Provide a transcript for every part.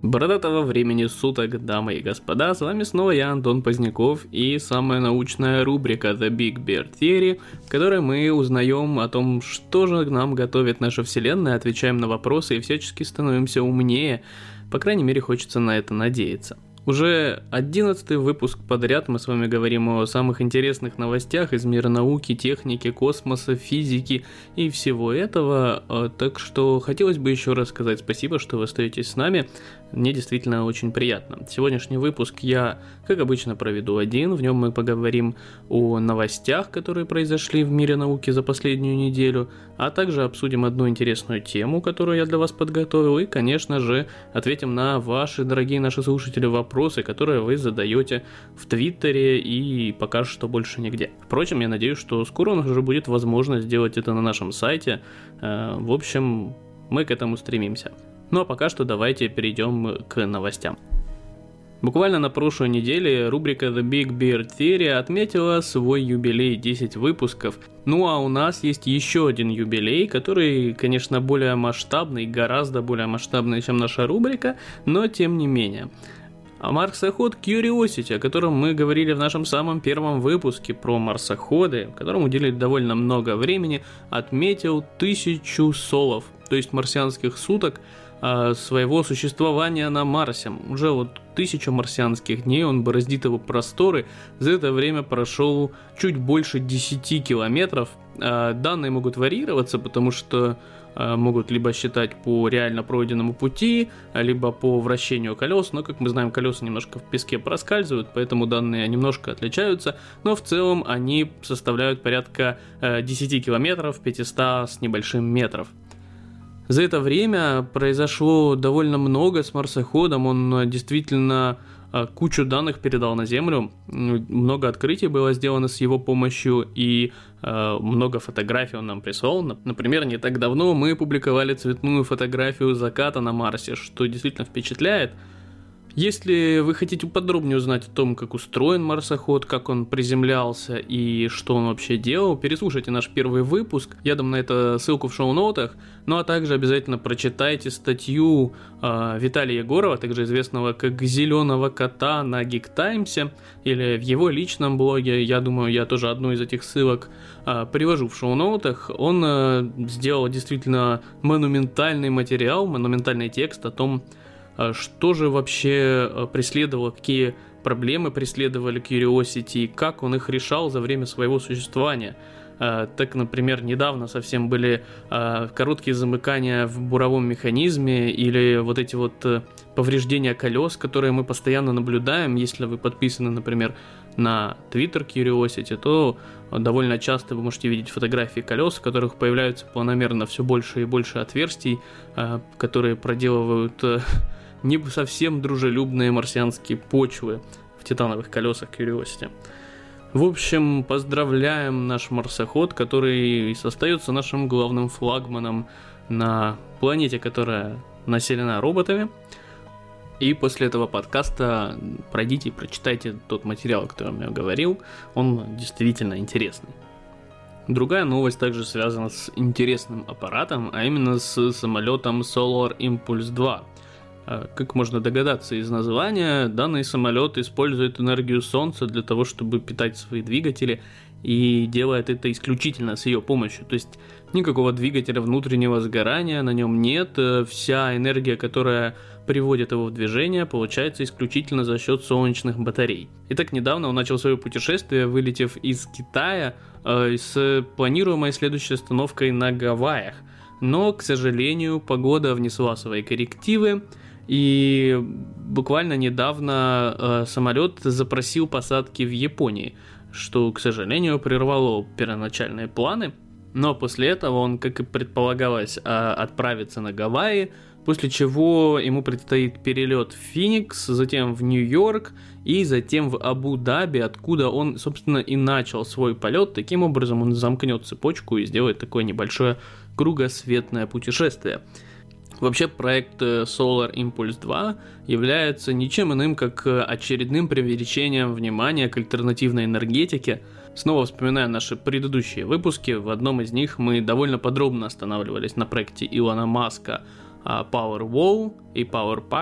Бородатого времени суток, дамы и господа, с вами снова я, Антон Поздняков, и самая научная рубрика The Big Bear Theory, в которой мы узнаем о том, что же нам готовит наша вселенная, отвечаем на вопросы и всячески становимся умнее, по крайней мере хочется на это надеяться. Уже 11-й выпуск подряд мы с вами говорим о самых интересных новостях из мира науки, техники, космоса, физики и всего этого, так что хотелось бы еще раз сказать спасибо, что вы остаетесь с нами, мне действительно очень приятно. Сегодняшний выпуск я, как обычно, проведу один, в нем мы поговорим о новостях, которые произошли в мире науки за последнюю неделю, а также обсудим одну интересную тему, которую я для вас подготовил, и, конечно же, ответим на ваши, дорогие наши слушатели, вопросы, которые вы задаете в Твиттере и пока что больше нигде. Впрочем, я надеюсь, что скоро у нас уже будет возможность сделать это на нашем сайте. В общем, мы к этому стремимся. Ну а пока что давайте перейдем к новостям. Буквально на прошлой неделе рубрика The Big Bear Theory отметила свой юбилей 10 выпусков. Ну а у нас есть еще один юбилей, который, конечно, более масштабный, гораздо более масштабный, чем наша рубрика, но тем не менее. А марсоход Curiosity, о котором мы говорили в нашем самом первом выпуске про марсоходы, которому уделили довольно много времени, отметил 1000 солов, то есть марсианских суток, своего существования на Марсе. Уже 1000 марсианских дней он бороздит его просторы, за это время прошел чуть больше 10 километров. Данные могут варьироваться, потому что могут либо считать по реально пройденному пути, либо по вращению колес, но, как мы знаем, колеса немножко в песке проскальзывают, поэтому данные немножко отличаются, но в целом они составляют порядка 10 километров, 500 с небольшим метров. За это время произошло довольно много с марсоходом, он действительно кучу данных передал на Землю, много открытий было сделано с его помощью и много фотографий он нам прислал. Например, не так давно мы публиковали цветную фотографию заката на Марсе, что действительно впечатляет. Если вы хотите подробнее узнать о том, как устроен марсоход, как он приземлялся и что он вообще делал, переслушайте наш первый выпуск, я дам на это ссылку в шоу-нотах, ну а также обязательно прочитайте статью Виталия Егорова, также известного как Зеленого Кота на Geek Times, или в его личном блоге, я думаю, я тоже одну из этих ссылок привожу в шоу-нотах. Он сделал действительно монументальный материал, монументальный текст о том, что же вообще преследовало, какие проблемы преследовали Curiosity, как он их решал за время своего существования. Так, например, недавно совсем были короткие замыкания в буровом механизме или вот эти повреждения колес, которые мы постоянно наблюдаем. Если вы подписаны, например, на Twitter Curiosity, то довольно часто вы можете видеть фотографии колес, в которых появляются планомерно все больше и больше отверстий, которые проделывают не совсем дружелюбные марсианские почвы в титановых колесах Curiosity. В общем, поздравляем наш марсоход, который остается нашим главным флагманом на планете, которая населена роботами. И после этого подкаста пройдите и прочитайте тот материал, о котором я говорил, он действительно интересный. Другая новость также связана с интересным аппаратом, а именно с самолетом Solar Impulse 2. Как можно догадаться из названия, данный самолет использует энергию Солнца для того, чтобы питать свои двигатели, и делает это исключительно с ее помощью. То есть никакого двигателя внутреннего сгорания на нем нет, вся энергия, которая приводит его в движение, получается исключительно за счет солнечных батарей. Итак, недавно он начал свое путешествие, вылетев из Китая с планируемой следующей остановкой на Гавайях. Но, к сожалению, погода внесла свои коррективы, и буквально недавно самолет запросил посадки в Японии, что, к сожалению, прервало первоначальные планы. Но после этого он, как и предполагалось, отправится на Гавайи, после чего ему предстоит перелет в Феникс, затем в Нью-Йорк и затем в Абу-Даби, откуда он, собственно, и начал свой полет. Таким образом он замкнет цепочку и сделает такое небольшое кругосветное путешествие. Вообще проект Solar Impulse 2 является ничем иным, как очередным привлечением внимания к альтернативной энергетике. Снова вспоминая наши предыдущие выпуски, в одном из них мы довольно подробно останавливались на проекте Илона Маска Powerwall и Powerpack,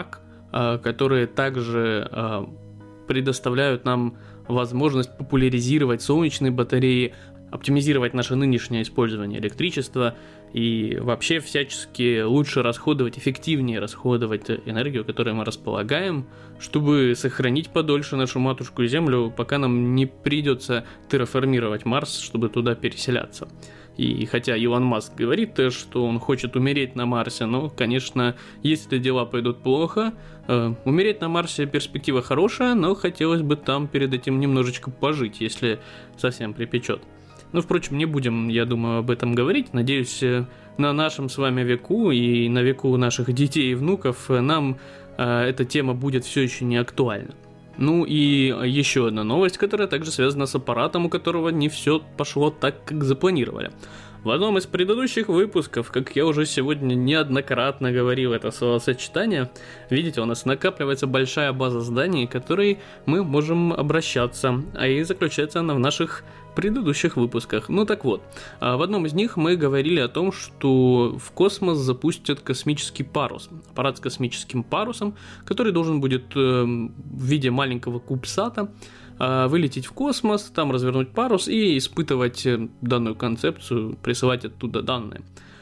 которые также предоставляют нам возможность популяризировать солнечные батареи, оптимизировать наше нынешнее использование электричества и вообще всячески лучше расходовать, эффективнее расходовать энергию, которой мы располагаем, чтобы сохранить подольше нашу матушку Землю, пока нам не придется терраформировать Марс, чтобы туда переселяться. И хотя Илон Маск говорит, что он хочет умереть на Марсе, но, конечно, если дела пойдут плохо, умереть на Марсе перспектива хорошая, но хотелось бы там перед этим немножечко пожить, если совсем припечет. Ну, впрочем, не будем, я думаю, об этом говорить. Надеюсь, на нашем с вами веку и на веку наших детей и внуков нам эта тема будет все еще не актуальна. Ну и еще одна новость, которая также связана с аппаратом, у которого не все пошло так, как запланировали. В одном из предыдущих выпусков, как я уже сегодня неоднократно говорил это словосочетание, видите, у нас накапливается большая база зданий, к которой мы можем обращаться, а и заключается она в наших предыдущих выпусках. Ну так вот, в одном из них мы говорили о том, что в космос запустят космический парус, аппарат с космическим парусом, который должен будет в виде маленького кубсата вылететь в космос, там развернуть парус и испытывать данную концепцию, присылать оттуда данные.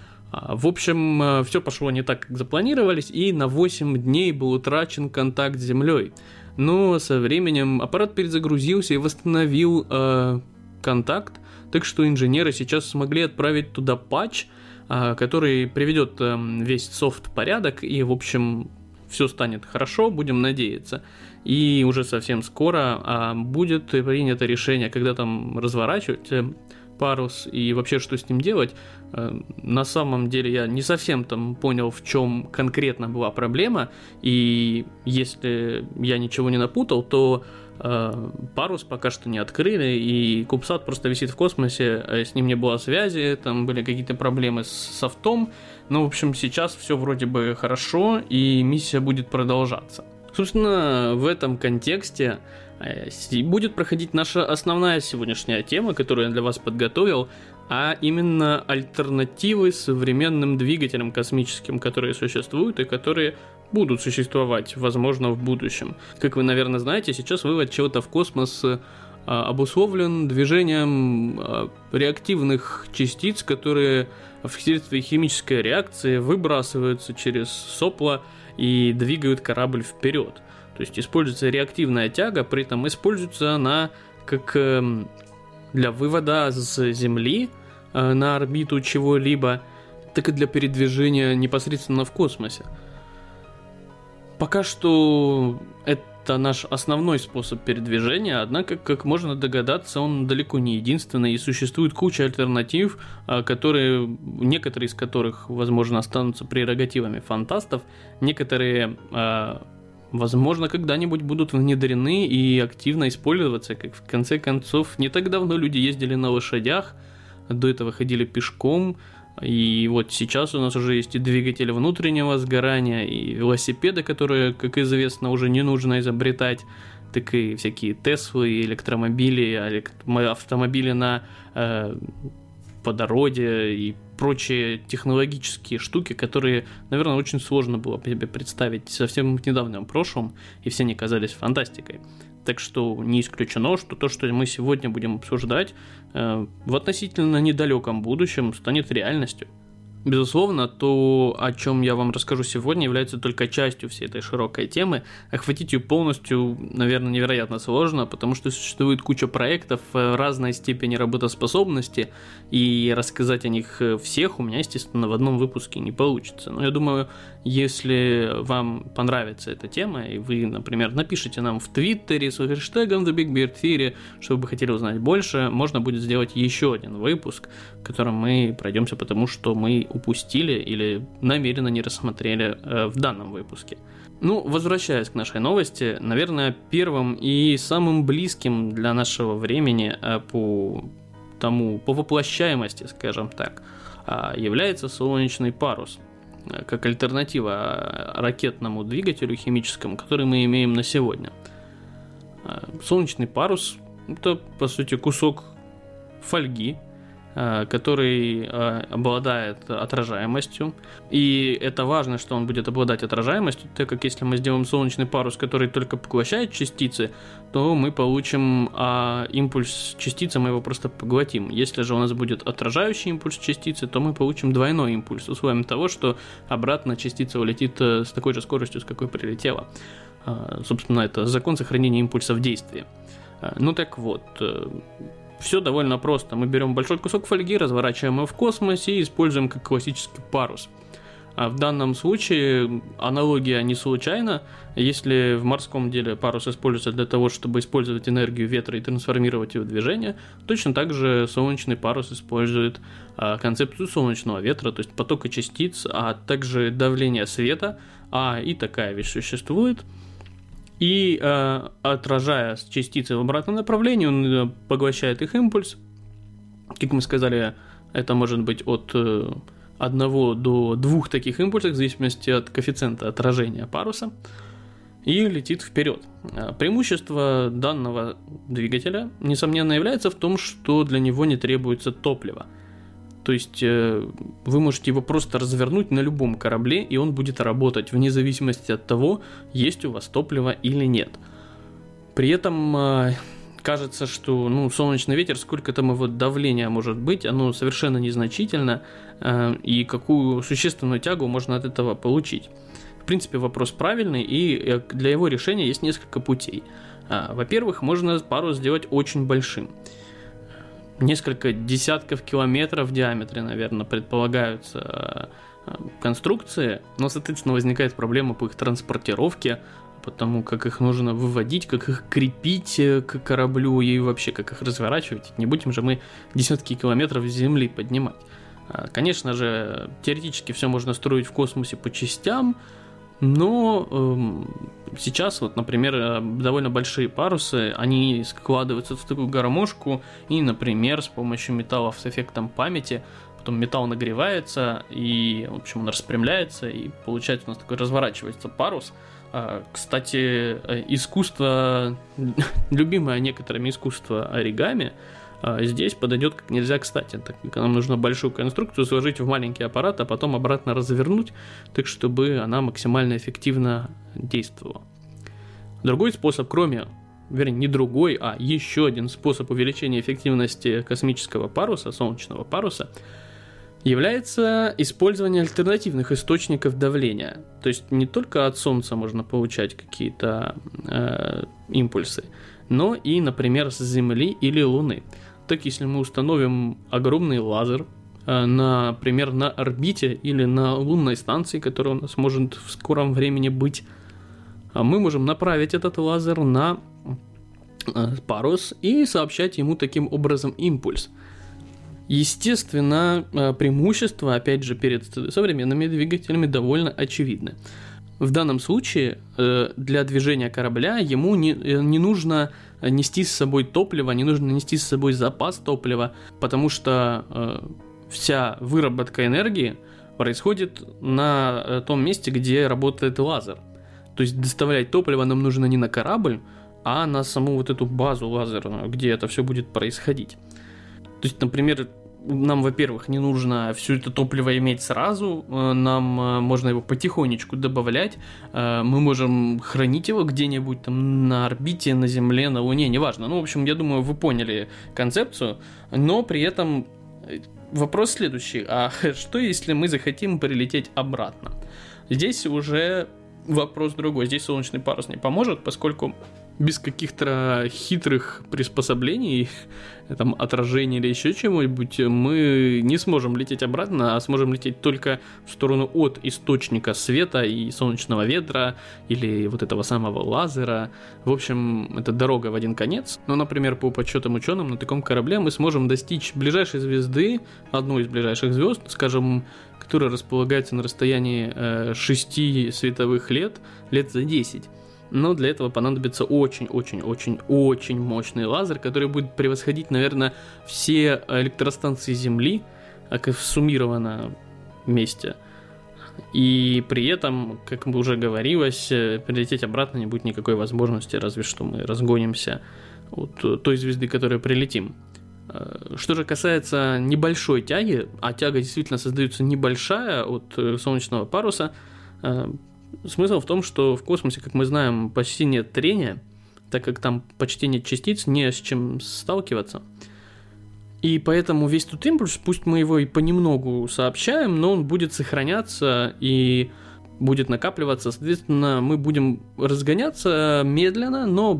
В общем, все пошло не так, как запланировались, и на 8 дней был утрачен контакт с Землей. Но со временем аппарат перезагрузился и восстановил контакт, так что инженеры сейчас смогли отправить туда патч, который приведет весь софт в порядок, и, в общем, все станет хорошо, будем надеяться. И уже совсем скоро будет принято решение, когда там разворачивать парус и вообще что с ним делать. На самом деле я не совсем там понял, в чем конкретно была проблема, и если я ничего не напутал, то парус пока что не открыли, и кубсат просто висит в космосе, с ним не было связи, там были какие-то проблемы с софтом, но в общем сейчас все вроде бы хорошо, и миссия будет продолжаться. Собственно, в этом контексте будет проходить наша основная сегодняшняя тема, которую я для вас подготовил, а именно альтернативы современным двигателям космическим, которые существуют и которые будут существовать, возможно, в будущем. Как вы, наверное, знаете, сейчас вывод чего-то в космос обусловлен движением реактивных частиц, которые вследствие химической реакции выбрасываются через сопла и двигают корабль вперед. То есть используется реактивная тяга, при этом используется она как для вывода с Земли на орбиту чего-либо, так и для передвижения непосредственно в космосе. Пока что это наш основной способ передвижения, однако, как можно догадаться, он далеко не единственный, и существует куча альтернатив, некоторые из которых, возможно, останутся прерогативами фантастов, некоторые, возможно, когда-нибудь будут внедрены и активно использоваться, как в конце концов, не так давно люди ездили на лошадях, до этого ходили пешком, и вот сейчас у нас уже есть и двигатели внутреннего сгорания, и велосипеды, которые, как известно, уже не нужно изобретать, так и всякие Теслы, электромобили, автомобили на водороде и прочие технологические штуки, которые, наверное, очень сложно было себе представить совсем в недавнем прошлом, и все они казались фантастикой. Так что не исключено, что то, что мы сегодня будем обсуждать, в относительно недалеком будущем станет реальностью. Безусловно, то, о чем я вам расскажу сегодня, является только частью всей этой широкой темы. Охватить ее полностью, наверное, невероятно сложно, потому что существует куча проектов разной степени работоспособности, и рассказать о них всех у меня, естественно, в одном выпуске не получится. Но я думаю, если вам понравится эта тема, и вы, например, напишите нам в Твиттере с хэштегом TheBigBeardTheory, что вы хотели узнать больше, можно будет сделать еще один выпуск, в котором мы пройдемся по тому, что мы упустили или намеренно не рассмотрели в данном выпуске. Ну, возвращаясь к нашей новости, наверное, первым и самым близким для нашего времени по воплощаемости, скажем так, является солнечный парус, как альтернатива ракетному двигателю химическому, который мы имеем на сегодня. Солнечный парус – это, по сути, кусок фольги, который обладает отражаемостью. И это важно, что он будет обладать отражаемостью, так как если мы сделаем солнечный парус, который только поглощает частицы, то мы получим импульс частицы, мы его просто поглотим. Если же у нас будет отражающий импульс частицы, то мы получим двойной импульс, условием того, что обратно частица улетит с такой же скоростью, с какой прилетела. Собственно, это закон сохранения импульса в действии. Ну так вот, все довольно просто. Мы берем большой кусок фольги, разворачиваем его в космосе и используем как классический парус. А в данном случае аналогия не случайна. Если в морском деле парус используется для того, чтобы использовать энергию ветра и трансформировать его в движение, точно так же солнечный парус использует концепцию солнечного ветра, то есть потока частиц, а также давление света, и такая вещь существует. И отражая частицы в обратном направлении, он поглощает их импульс. Как мы сказали, это может быть от 1 до 2 таких импульсов, в зависимости от коэффициента отражения паруса, и летит вперед. Преимущество данного двигателя, несомненно, является в том, что для него не требуется топливо. То есть вы можете его просто развернуть на любом корабле, и он будет работать вне зависимости от того, есть у вас топливо или нет. При этом кажется, что солнечный ветер, сколько там его давления может быть, оно совершенно незначительно, и какую существенную тягу можно от этого получить. В принципе, вопрос правильный, и для его решения есть несколько путей. Во-первых, можно парус сделать очень большим. Несколько десятков километров в диаметре, наверное, предполагаются конструкции, но, соответственно, возникает проблема по их транспортировке, потому как их нужно выводить, как их крепить к кораблю и вообще как их разворачивать. Не будем же мы десятки километров с земли поднимать. Конечно же, теоретически все можно строить в космосе по частям, но сейчас, например, довольно большие парусы, они складываются в такую гармошку, и, например, с помощью металлов с эффектом памяти, потом металл нагревается, и, в общем, он распрямляется, и получается у нас такой разворачивается парус. Кстати, искусство, любимое некоторыми искусство оригами, здесь подойдет как нельзя кстати, так как нам нужно большую конструкцию сложить в маленький аппарат, а потом обратно развернуть, так чтобы она максимально эффективно действовала. Другой способ, не другой, а еще один способ увеличения эффективности космического паруса, солнечного паруса, является использование альтернативных источников давления. То есть не только от Солнца можно получать какие-то импульсы, но и, например, с Земли или Луны. Так, если мы установим огромный лазер, например, на орбите или на лунной станции, которая у нас может в скором времени быть, мы можем направить этот лазер на парус и сообщать ему таким образом импульс. Естественно, преимущества, опять же, перед современными двигателями довольно очевидны. В данном случае для движения корабля ему не нужно нести с собой топливо, не нужно нести с собой запас топлива, потому что вся выработка энергии происходит на том месте, где работает лазер. То есть доставлять топливо нам нужно не на корабль, а на саму эту базу лазерную, где это все будет происходить. То есть, например, нам, во-первых, не нужно все это топливо иметь сразу, нам можно его потихонечку добавлять, мы можем хранить его где-нибудь там на орбите, на Земле, на Луне, неважно. В общем, я думаю, вы поняли концепцию, но при этом вопрос следующий, а что если мы захотим прилететь обратно? Здесь уже вопрос другой, здесь солнечный парус не поможет, поскольку без каких-то хитрых приспособлений, там, отражений или еще чего-нибудь, мы не сможем лететь обратно, а сможем лететь только в сторону от источника света и солнечного ветра, или вот этого самого лазера. В общем, это дорога в один конец. Но, например, по подсчетам ученым, на таком корабле мы сможем достичь ближайшей звезды, одной из ближайших звезд, скажем, которая располагается на расстоянии 6 световых лет за 10. Но для этого понадобится очень-очень-очень-очень мощный лазер, который будет превосходить, наверное, все электростанции Земли, как суммированно вместе. И при этом, как уже говорилось, прилететь обратно не будет никакой возможности, разве что мы разгонимся от той звезды, к которой прилетим. Что же касается небольшой тяги, а тяга действительно создается небольшая от солнечного паруса, смысл в том, что в космосе, как мы знаем, почти нет трения, так как там почти нет частиц, не с чем сталкиваться. И поэтому весь тот импульс, пусть мы его и понемногу сообщаем, но он будет сохраняться и будет накапливаться. Соответственно, мы будем разгоняться медленно, но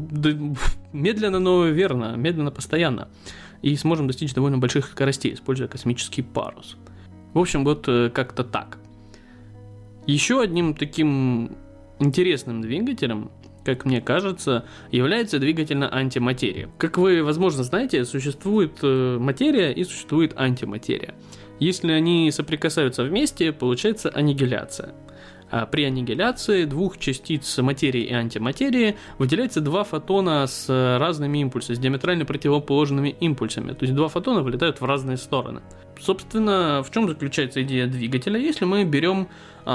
верно, медленно постоянно. И сможем достичь довольно больших скоростей, используя космический парус. В общем, вот как-то так. Еще одним таким интересным двигателем, как мне кажется, является двигатель на антиматерии. Как вы, возможно, знаете, существует материя и существует антиматерия. Если они соприкасаются вместе, получается аннигиляция. А при аннигиляции двух частиц материи и антиматерии выделяется два фотона с разными импульсами, с диаметрально противоположными импульсами. То есть два фотона вылетают в разные стороны. Собственно, в чем заключается идея двигателя? Если мы берем,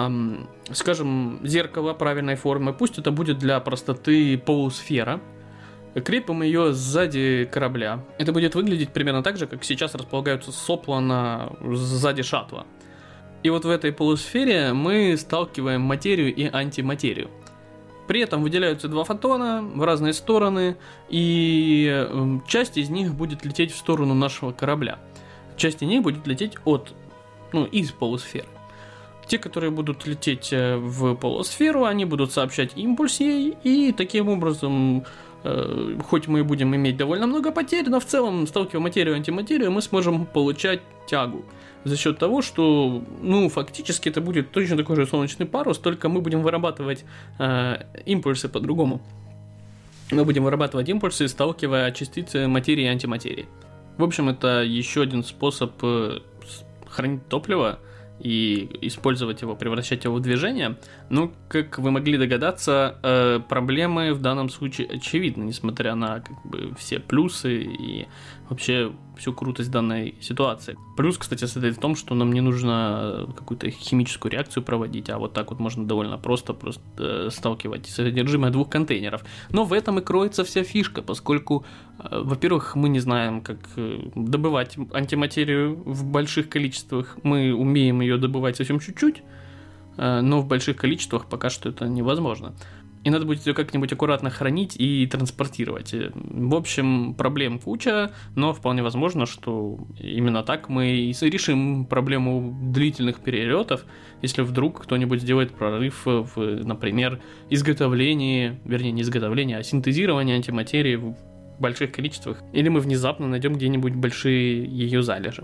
скажем, зеркало правильной формы, пусть это будет для простоты полусфера, крепим ее сзади корабля. Это будет выглядеть примерно так же, как сейчас располагаются сопла сзади шаттла. И вот в этой полусфере мы сталкиваем материю и антиматерию. При этом выделяются два фотона в разные стороны, и часть из них будет лететь в сторону нашего корабля. Часть из них будет лететь из полусферы. Те, которые будут лететь в полусферу, они будут сообщать импульс ей, и таким образом, хоть мы будем иметь довольно много потерь, но в целом, сталкивая материю и антиматерию, мы сможем получать тягу. За счет того, что, фактически это будет точно такой же солнечный парус, только мы будем вырабатывать импульсы по-другому. Мы будем вырабатывать импульсы, сталкивая частицы материи и антиматерии. В общем, это еще один способ хранить топливо и использовать его, превращать его в движение. Но, как вы могли догадаться, проблемы в данном случае очевидны, несмотря на все плюсы и вообще всю крутость данной ситуации. Плюс, кстати, состоит в том, что нам не нужно какую-то химическую реакцию проводить, а вот так вот можно довольно просто сталкивать содержимое двух контейнеров. Но в этом и кроется вся фишка, поскольку, во-первых, мы не знаем, как добывать антиматерию в больших количествах. Мы умеем ее добывать совсем чуть-чуть, но в больших количествах пока что это невозможно. И надо будет ее как-нибудь аккуратно хранить и транспортировать. В общем, проблем куча, но вполне возможно, что именно так мы и решим проблему длительных перелетов, если вдруг кто-нибудь сделает прорыв в, например, синтезировании антиматерии в больших количествах, или мы внезапно найдем где-нибудь большие ее залежи.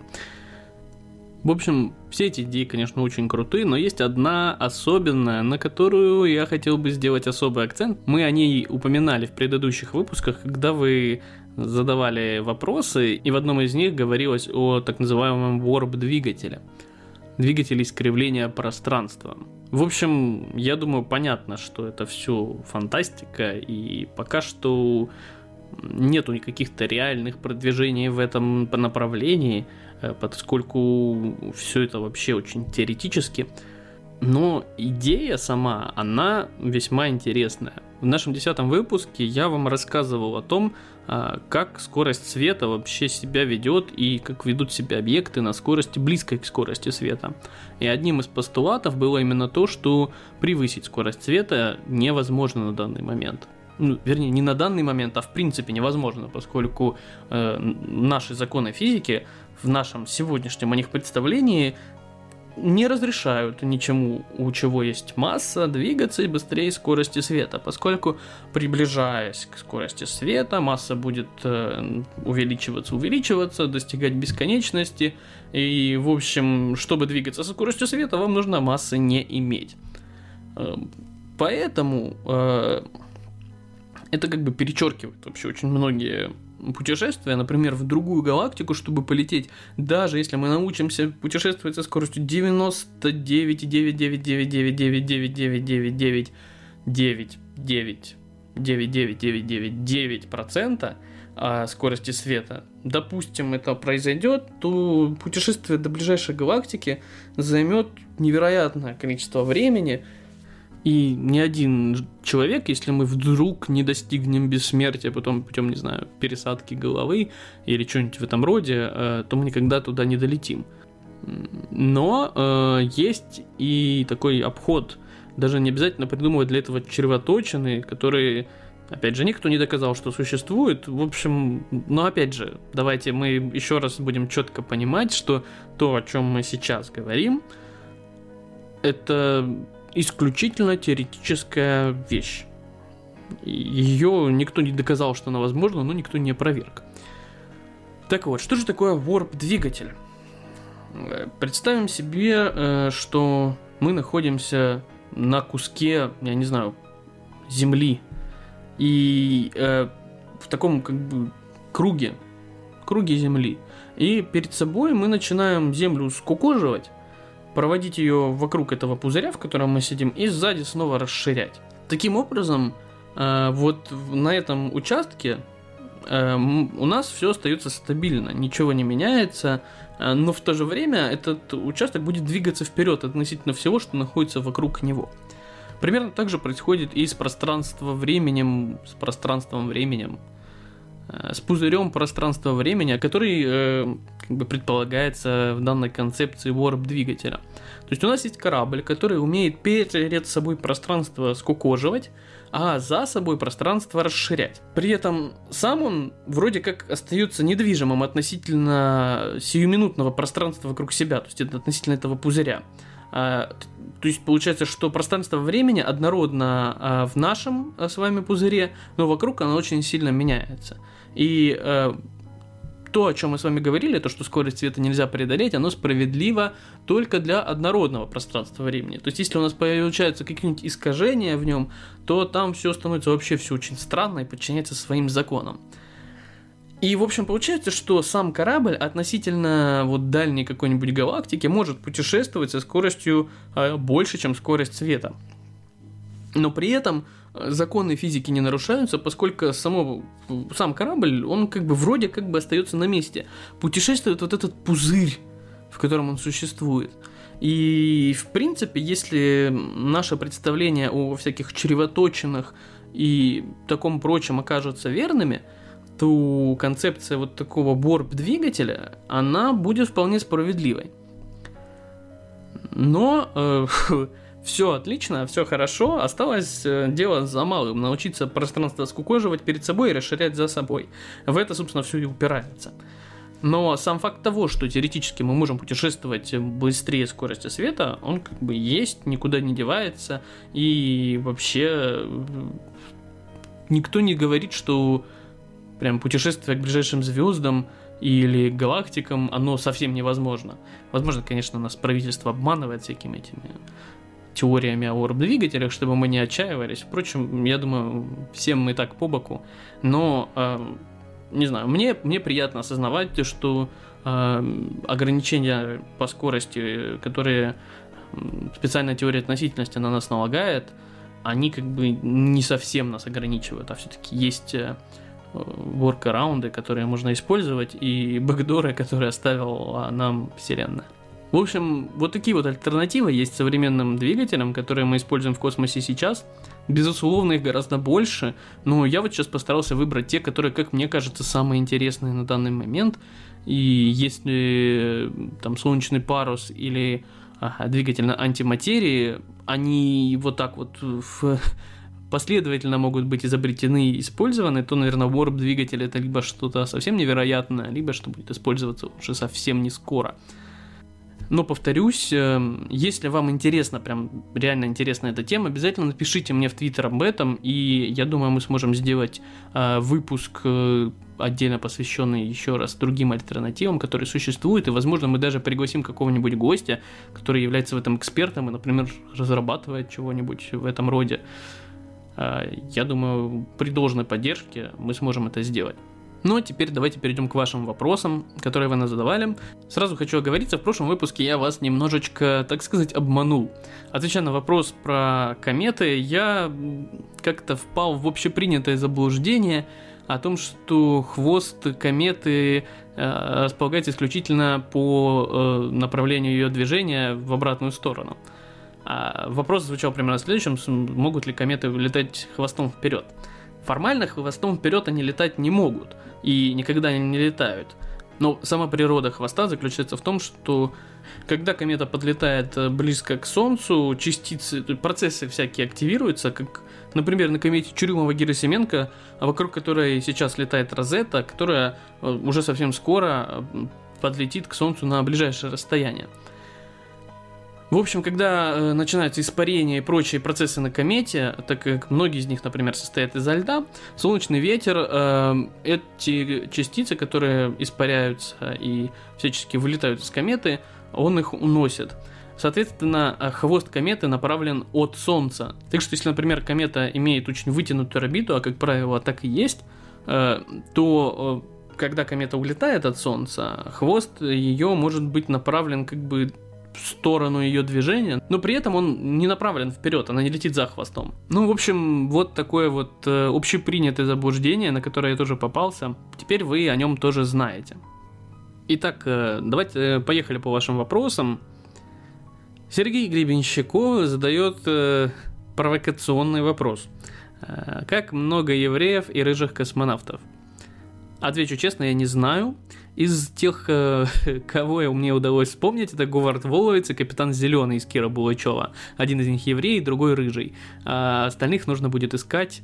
В общем, все эти идеи, конечно, очень крутые, но есть одна особенная, на которую я хотел бы сделать особый акцент. Мы о ней упоминали в предыдущих выпусках, когда вы задавали вопросы, и в одном из них говорилось о так называемом warp-двигателе. Двигателе искривления пространства. В общем, я думаю, понятно, что это все фантастика, и пока что нету никаких-то реальных продвижений в этом направлении, поскольку все это вообще очень теоретически. Но идея сама, она весьма интересная. В нашем 10-м выпуске я вам рассказывал о том, как скорость света вообще себя ведет и как ведут себя объекты на скорости, близкой к скорости света. И одним из постулатов было именно то, что превысить скорость света невозможно на данный момент. Вернее, не на данный момент, а в принципе невозможно, поскольку наши законы физики в нашем сегодняшнем о них представлении не разрешают ничему, у чего есть масса, двигаться быстрее скорости света, поскольку, приближаясь к скорости света, масса будет увеличиваться, достигать бесконечности, и, в общем, чтобы двигаться со скоростью света, вам нужно массы не иметь. Поэтому это перечеркивает вообще очень многие путешествия, например, в другую галактику, чтобы полететь, даже если мы научимся путешествовать со скоростью 99,9999999999999% скорости света, допустим, это произойдет, то путешествие до ближайшей галактики займет невероятное количество времени. И ни один человек, если мы вдруг не достигнем бессмертия, потом путем, не знаю, пересадки головы или что-нибудь в этом роде, то мы никогда туда не долетим. Но есть и такой обход. Даже не обязательно придумывать для этого червоточины, которые, опять же, никто не доказал, что существуют. В общем, но опять же, давайте мы еще раз будем четко понимать, что то, о чем мы сейчас говорим, это исключительно теоретическая вещь. Ее никто не доказал, что она возможна, но никто не опроверг. Так вот, что же такое warp-двигатель? Представим себе, что мы находимся на куске, я не знаю, земли, и в таком как бы круге земли. И перед собой мы начинаем землю скукоживать, проводить ее вокруг этого пузыря, в котором мы сидим, и сзади снова расширять. Таким образом, вот на этом участке у нас все остается стабильно, ничего не меняется, но в то же время этот участок будет двигаться вперед относительно всего, что находится вокруг него. Примерно так же происходит и с пространством-временем, с пузырем пространства-времени, который как бы предполагается в данной концепции warp-двигателя. То есть у нас есть корабль, который умеет перед собой пространство скукоживать, а за собой пространство расширять. При этом сам он вроде как остается недвижимым относительно сиюминутного пространства вокруг себя, то есть это относительно этого пузыря. То есть получается, что пространство времени однородно в нашем с вами пузыре, но вокруг оно очень сильно меняется. И то, о чем мы с вами говорили, то, что скорость света нельзя преодолеть, оно справедливо только для однородного пространства времени. То есть, если у нас получаются какие-нибудь искажения в нем, то там все становится вообще все очень странно и подчиняется своим законам. И, в общем, получается, что сам корабль относительно вот дальней какой-нибудь галактики может путешествовать со скоростью больше, чем скорость света. Но при этом законы физики не нарушаются, поскольку сам корабль, он как бы вроде как бы остается на месте. Путешествует вот этот пузырь, в котором он существует. И, в принципе, если наше представление о всяких чревоточинах и таком прочем окажутся верными, то концепция вот такого warp-двигателя, она будет вполне справедливой. Но все отлично, все хорошо, осталось дело за малым, научиться пространство скукоживать перед собой и расширять за собой. В это, собственно, все и упирается. Но сам факт того, что теоретически мы можем путешествовать быстрее скорости света, он как бы есть, никуда не девается, и вообще никто не говорит, что прям путешествие к ближайшим звездам или галактикам, оно совсем невозможно. Возможно, конечно, нас правительство обманывает всякими этими теориями о warp-двигателях, чтобы мы не отчаивались. Впрочем, я думаю, всем мы так по боку. Но, не знаю, мне приятно осознавать, что ограничения по скорости, которые специальная теория относительности на нас налагает, они как бы не совсем нас ограничивают, а все-таки есть воркараунды, которые можно использовать, и бэкдоры, которые оставила нам Вселенная. В общем, вот такие вот альтернативы есть современным двигателям, которые мы используем в космосе сейчас. Безусловно, их гораздо больше, но я вот сейчас постарался выбрать те, которые, как мне кажется, самые интересные на данный момент. И если там солнечный парус или двигатель на антиматерии, они вот так вот последовательно могут быть изобретены и использованы, то, наверное, warp-двигатель это либо что-то совсем невероятное, либо что будет использоваться уже совсем не скоро. Но, повторюсь, если вам интересно, прям реально интересна эта тема, обязательно напишите мне в Твиттер об этом, и я думаю, мы сможем сделать выпуск отдельно посвященный еще раз другим альтернативам, которые существуют, и, возможно, мы даже пригласим какого-нибудь гостя, который является в этом экспертом и, например, разрабатывает чего-нибудь в этом роде. Я думаю, при должной поддержке мы сможем это сделать. Ну а теперь давайте перейдем к вашим вопросам, которые вы нам задавали. Сразу хочу оговориться, в прошлом выпуске я вас немножечко, так сказать, обманул. Отвечая на вопрос про кометы, я как-то впал в общепринятое заблуждение о том, что хвост кометы располагается исключительно по направлению ее движения в обратную сторону. Вопрос звучал примерно следующим: могут ли кометы летать хвостом вперед? Формально хвостом вперед они летать не могут и никогда не летают. Но сама природа хвоста заключается в том, что когда комета подлетает близко к Солнцу, частицы, процессы всякие активируются, как, например, на комете Чурюмова-Герасименко, вокруг которой сейчас летает Розетта, которая уже совсем скоро подлетит к Солнцу на ближайшее расстояние. В общем, когда начинаются испарения и прочие процессы на комете, так как многие из них, например, состоят изо льда, солнечный ветер, эти частицы, которые испаряются и всячески вылетают из кометы, он их уносит. Соответственно, хвост кометы направлен от Солнца. Так что, если, например, комета имеет очень вытянутую орбиту, а как правило так и есть, то когда комета улетает от Солнца, хвост ее может быть направлен как бы в сторону ее движения, но при этом он не направлен вперед, она не летит за хвостом. Ну, в общем, вот такое вот общепринятое заблуждение, на которое я тоже попался. Теперь вы о нем тоже знаете. Итак, давайте поехали по вашим вопросам. Сергей Гребенщиков задает провокационный вопрос. Как много евреев и рыжих космонавтов? Отвечу честно, я не знаю. Из тех, кого мне удалось вспомнить, это Говард Воловец и капитан Зеленый из Кира Булычева. Один из них еврей, другой рыжий. А остальных нужно будет искать.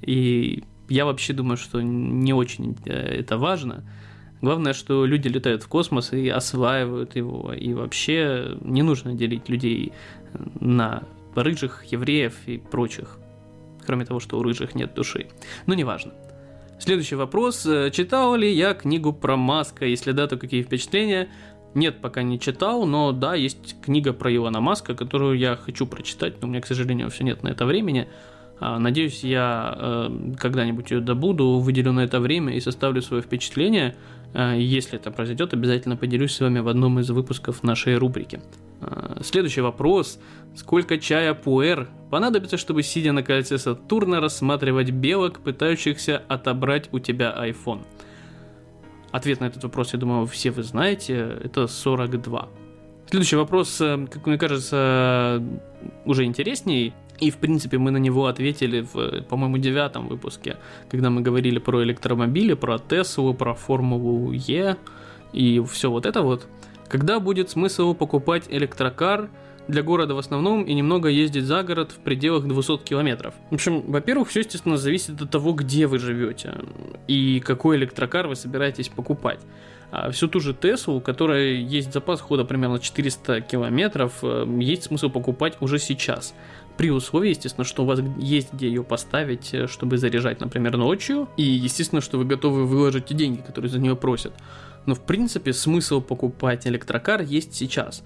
И я вообще думаю, что не очень это важно. Главное, что люди летают в космос и осваивают его. И вообще не нужно делить людей на рыжих, евреев и прочих. Кроме того, что у рыжих нет души. Но неважно. Следующий вопрос. Читал ли я книгу про Маска? Если да, то какие впечатления? Нет, пока не читал, но да, есть книга про Илона Маска, которую я хочу прочитать, но у меня, к сожалению, все нет на это времени. Надеюсь, я когда-нибудь ее добуду, выделю на это время и составлю свое впечатление. Если это произойдет, обязательно поделюсь с вами в одном из выпусков нашей рубрики. Следующий вопрос. Сколько чая пуэр понадобится, чтобы, сидя на кольце Сатурна, рассматривать белок, пытающихся отобрать у тебя iPhone? Ответ на этот вопрос, я думаю, все вы знаете. Это 42. Следующий вопрос, как мне кажется, уже интересней. И, в принципе, мы на него ответили в, по-моему, 9-м выпуске, когда мы говорили про электромобили, про Теслу, про Формулу Е и все вот это вот. Когда будет смысл покупать электрокар для города в основном и немного ездить за город в пределах 200 километров? В общем, во-первых, все, естественно, зависит от того, где вы живете и какой электрокар вы собираетесь покупать. Всю ту же Теслу, у которой есть запас хода примерно 400 километров, есть смысл покупать уже сейчас. При условии, естественно, что у вас есть где ее поставить, чтобы заряжать, например, ночью. И, естественно, что вы готовы выложить те деньги, которые за нее просят. Но, в принципе, смысл покупать электрокар есть сейчас.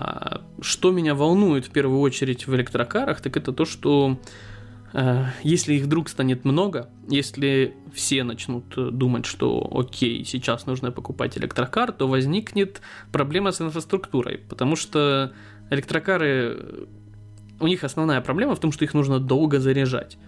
Что меня волнует в первую очередь в электрокарах, так это то, что если их вдруг станет много, если все начнут думать, что окей, сейчас нужно покупать электрокар, то возникнет проблема с инфраструктурой. Потому что электрокары... У них основная проблема в том, что их нужно долго заряжать.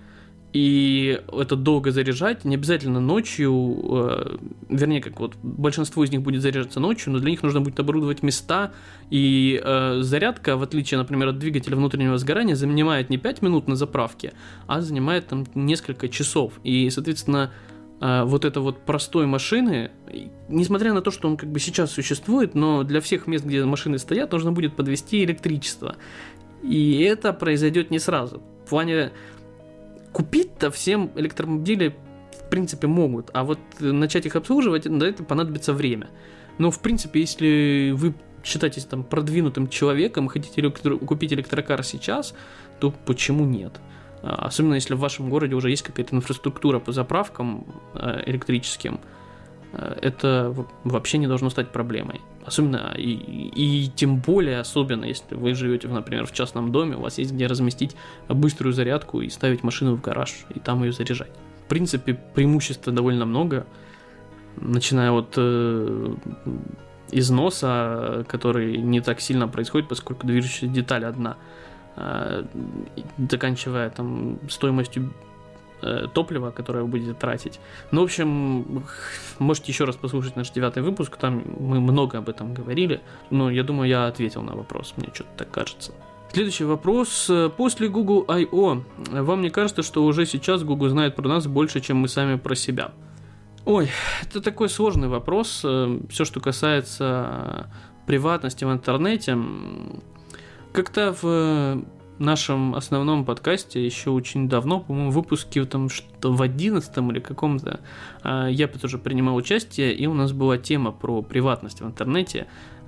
И это долго заряжать не обязательно ночью, вернее, как вот большинство из них будет заряжаться ночью, но для них нужно будет оборудовать места, и зарядка, в отличие, например, от двигателя внутреннего сгорания, занимает не 5 минут на заправке, а занимает там несколько часов. И, соответственно, вот это вот простой машины, несмотря на то, что он как бы сейчас существует, но для всех мест, где машины стоят, нужно будет подвести электричество. И это произойдет не сразу. В плане купить-то всем электромобили в принципе могут, а вот начать их обслуживать, на это понадобится время. Но в принципе, если вы считаетесь там продвинутым человеком и хотите купить электрокар сейчас, то почему нет? Особенно если в вашем городе уже есть какая-то инфраструктура по заправкам электрическим. Это вообще не должно стать проблемой. Особенно и тем более особенно, если вы живете, например, в частном доме, у вас есть где разместить быструю зарядку и ставить машину в гараж, и там ее заряжать. В принципе, преимуществ довольно много, начиная от износа, который не так сильно происходит, поскольку движущая деталь одна, заканчивая там стоимостью топлива, которое вы будете тратить. Ну, в общем, можете еще раз послушать наш 9-й выпуск, там мы много об этом говорили, но я думаю, я ответил на вопрос, мне что-то так кажется. Следующий вопрос. После Google I.O. вам не кажется, что уже сейчас Google знает про нас больше, чем мы сами про себя? Ой, это такой сложный вопрос. Все, что касается приватности в интернете. Как-то в нашем основном подкасте еще очень давно, по-моему, в выпуске там что в 11-м или каком-то, я тоже принимал участие, и у нас была тема про приватность в интернете.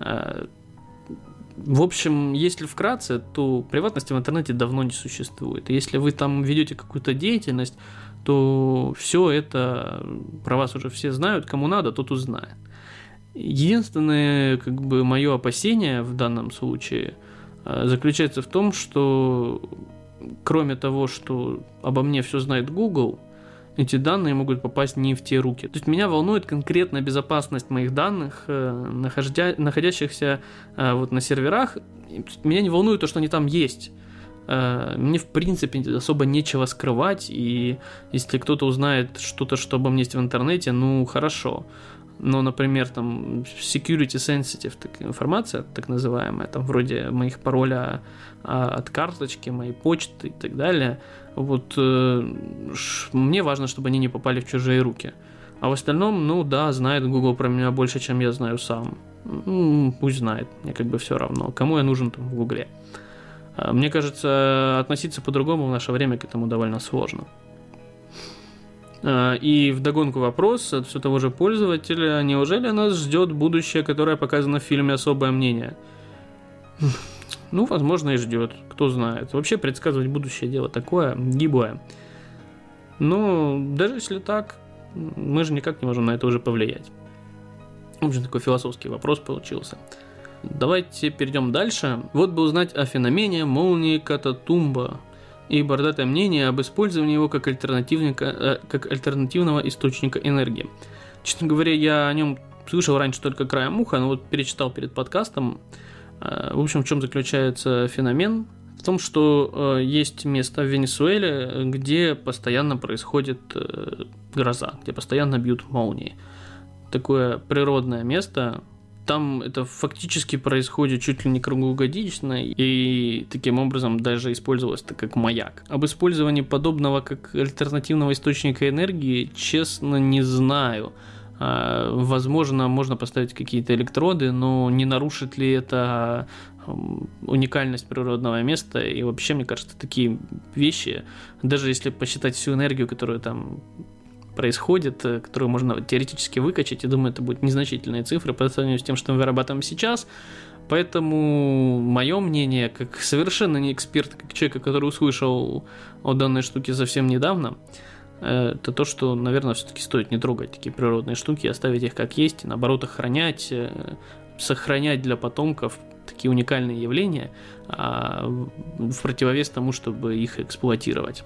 В общем, если вкратце, то приватности в интернете давно не существует. Если вы там ведете какую-то деятельность, то все это про вас уже все знают, кому надо, тот узнает. Единственное, мое опасение в данном случае заключается в том, что кроме того, что обо мне все знает Google, эти данные могут попасть не в те руки. То есть меня волнует конкретно безопасность моих данных, находящихся на серверах. Меня не волнует то, что они там есть. Мне, в принципе, особо нечего скрывать, и если кто-то узнает что-то, что обо мне есть в интернете, ну, хорошо. Но, например, там security sensitive информация, так называемая, там вроде моих пароля от карточки, моей почты и так далее, вот мне важно, чтобы они не попали в чужие руки. А в остальном, ну да, знает Google про меня больше, чем я знаю сам. Пусть знает, мне все равно. Кому я нужен там в Гугле? Мне кажется, относиться по-другому в наше время к этому довольно сложно. И вдогонку вопрос от все того же пользователя: неужели нас ждет будущее, которое показано в фильме «Особое мнение»? Ну, возможно, и ждет, кто знает. Вообще предсказывать будущее дело такое гиблое. Но даже если так, мы же никак не можем на это уже повлиять. В общем, такой философский вопрос получился. Давайте перейдем дальше. Вот бы узнать о феномене молнии Кататумба и бородатое мнение об использовании его как альтернативного источника энергии. Честно говоря, я о нем слышал раньше только краем уха, но вот перечитал перед подкастом. В общем, в чем заключается феномен? В том, что есть место в Венесуэле, где постоянно происходит гроза, где постоянно бьют молнии. Такое природное место. Там это фактически происходит чуть ли не круглогодично, и таким образом даже использовалось это как маяк. Об использовании подобного как альтернативного источника энергии, честно, не знаю. Возможно, можно поставить какие-то электроды, но не нарушит ли это уникальность природного места? И вообще, мне кажется, такие вещи, даже если посчитать всю энергию, которая там происходит, которую можно теоретически выкачать, я думаю, это будут незначительные цифры по сравнению с тем, что мы вырабатываем сейчас. Поэтому мое мнение, как совершенно не эксперт, как человека, который услышал о данной штуке совсем недавно, это то, что, наверное, все-таки стоит не трогать такие природные штуки, оставить их как есть, и наоборот охранять, сохранять для потомков такие уникальные явления, в противовес тому, чтобы их эксплуатировать.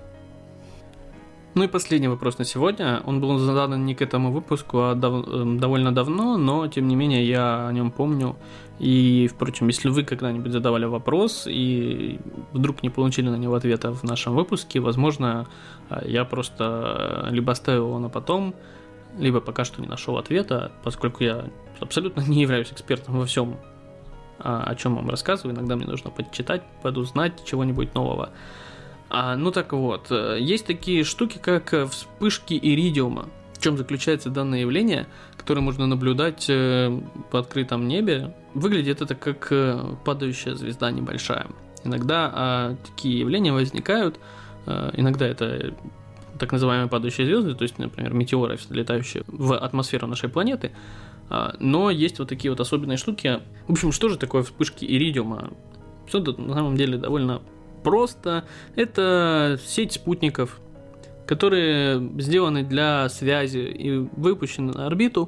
Ну и последний вопрос на сегодня. Он был задан не к этому выпуску, а довольно давно, но тем не менее я о нем помню. И, впрочем, если вы когда-нибудь задавали вопрос и вдруг не получили на него ответа в нашем выпуске, возможно, я просто либо оставил его на потом, либо пока что не нашел ответа, поскольку я абсолютно не являюсь экспертом во всем, о чем вам рассказываю. Иногда мне нужно почитать, подузнать чего-нибудь нового. Ну так вот, есть такие штуки, как вспышки иридиума. В чем заключается данное явление, которое можно наблюдать по открытом небе? Выглядит это как падающая звезда небольшая. Иногда такие явления возникают, иногда это так называемые падающие звезды, то есть, например, метеоры, летающие в атмосферу нашей планеты. Но есть вот такие вот особенные штуки. В общем, что же такое вспышки иридиума? Все на самом деле довольно просто. Это сеть спутников, которые сделаны для связи и выпущены на орбиту.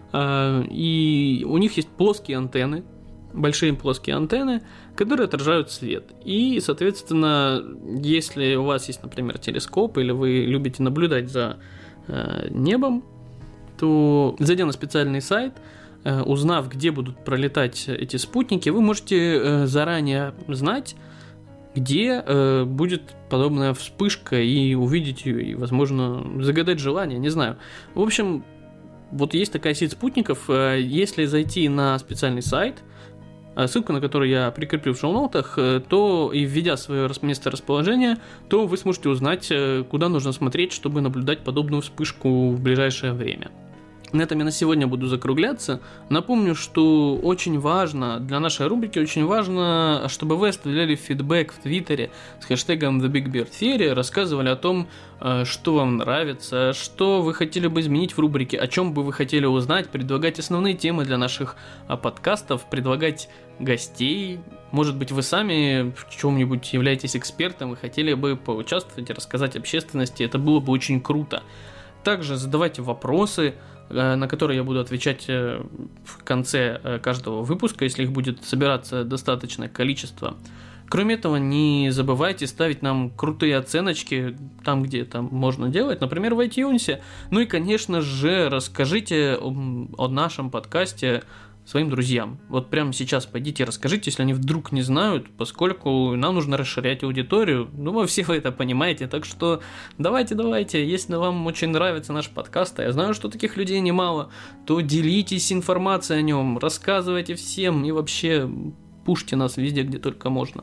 И у них есть плоские антенны, большие плоские антенны, которые отражают свет. И, соответственно, если у вас есть, например, телескоп, или вы любите наблюдать за небом, то, зайдя на специальный сайт, узнав, где будут пролетать эти спутники, вы можете заранее знать, где будет подобная вспышка, и увидеть ее, и, возможно, загадать желание, не знаю. В общем, вот есть такая сеть спутников. Если зайти на специальный сайт, ссылку на которую я прикреплю в шоу-ноутах, то и введя свое месторасположение, то вы сможете узнать, куда нужно смотреть, чтобы наблюдать подобную вспышку в ближайшее время. На этом я на сегодня буду закругляться. Напомню, что очень важно, для нашей рубрики очень важно, чтобы вы оставляли фидбэк в Твиттере с хэштегом TheBigBearTheory, рассказывали о том, что вам нравится, что вы хотели бы изменить в рубрике, о чем бы вы хотели узнать, предлагать основные темы для наших подкастов, предлагать гостей. Может быть, вы сами в чем-нибудь являетесь экспертом и хотели бы поучаствовать и рассказать общественности, это было бы очень круто. Также задавайте вопросы, на которые я буду отвечать в конце каждого выпуска, если их будет собираться достаточное количество. Кроме этого, не забывайте ставить нам крутые оценочки там, где это можно делать, например, в iTunes. Ну и, конечно же, расскажите о нашем подкасте своим друзьям. Вот прямо сейчас пойдите и расскажите, если они вдруг не знают, поскольку нам нужно расширять аудиторию. Думаю, все вы это понимаете, так что давайте, если вам очень нравится наш подкаст, а я знаю, что таких людей немало, то делитесь информацией о нем, рассказывайте всем и вообще пушьте нас везде, где только можно.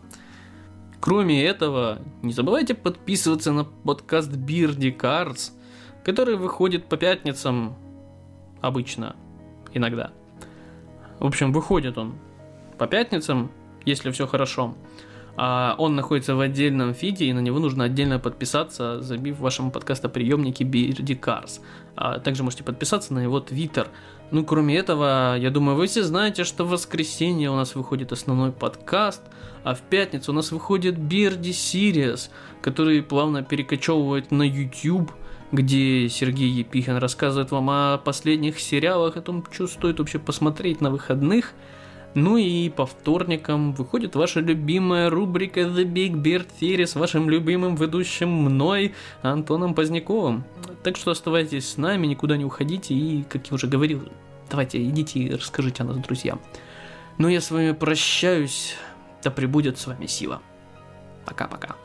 Кроме этого, не забывайте подписываться на подкаст Beardy Cards, который выходит по пятницам обычно, иногда. В общем, выходит он по пятницам, если все хорошо. Он находится в отдельном фиде, и на него нужно отдельно подписаться, забив в вашем подкастоприемнике Beardy Cars. Также можете подписаться на его твиттер. Ну, кроме этого, я думаю, вы все знаете, что в воскресенье у нас выходит основной подкаст, а в пятницу у нас выходит Beardy Series, который плавно перекочевывает на YouTube, где Сергей Епихин рассказывает вам о последних сериалах, о том, что стоит вообще посмотреть на выходных. Ну и по вторникам выходит ваша любимая рубрика The Big Beard Theory с вашим любимым ведущим мной, Антоном Поздняковым. Так что оставайтесь с нами, никуда не уходите и, как я уже говорил, давайте идите и расскажите о нас друзьям. Ну я с вами прощаюсь, да пребудет с вами сила. Пока-пока.